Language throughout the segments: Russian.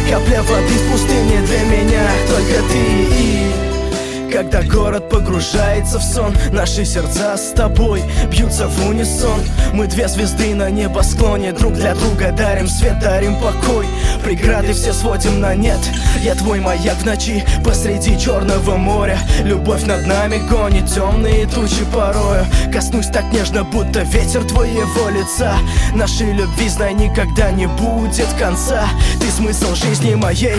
Капля воды в пустыне для меня, только ты. И когда город погружается в сон, наши сердца с тобой бьются в унисон. Мы две звезды на небосклоне, друг для друга дарим свет, дарим покой. Преграды все сводим на нет. Я твой маяк в ночи посреди Черного моря. Любовь над нами гонит темные тучи порою. Коснусь так нежно, будто ветер твоего лица. Нашей любви, знай, никогда не будет конца. Ты смысл жизни моей.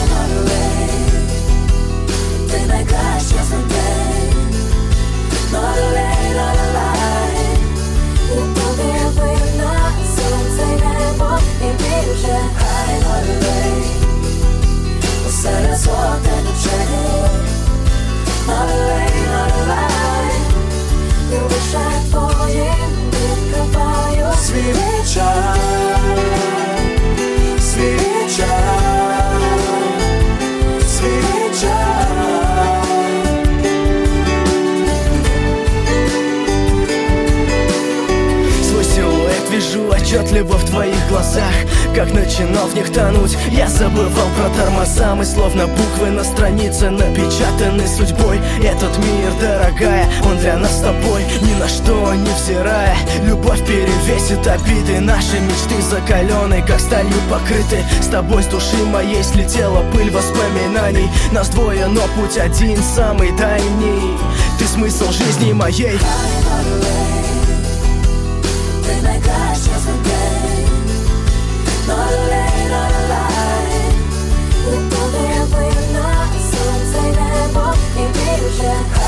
Ты найкраща за день, і тобі видно сонце й небо, і більше хай новий серед сотень очей. Новий, і лише твоїм відкриваю свій чай, свій чай, свій чай. Вижу отчетливо в твоих глазах, как начинал в них тонуть. Я забывал про тормоза, мы словно буквы на странице напечатаны судьбой. Этот мир, дорогая, он для нас с тобой, ни на что не взирая. Любовь перевесит обиды, наши мечты закалены, как сталью покрыты. С тобой с души моей слетела пыль воспоминаний. Нас двое, но путь один, самый дальний. Ты смысл жизни моей. Найкраща за день, і тобі видно сонце й небо, і більше